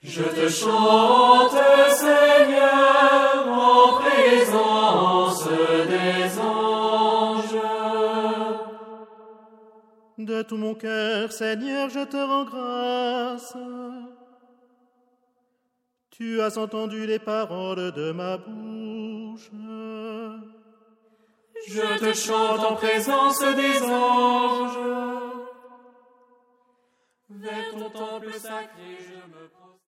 Je te chante, Seigneur, en présence des anges. De tout mon cœur, Seigneur, je te rends grâce. Tu as entendu les paroles de ma bouche. Je te chante en présence des anges. Vers ton temple sacré, je me prends.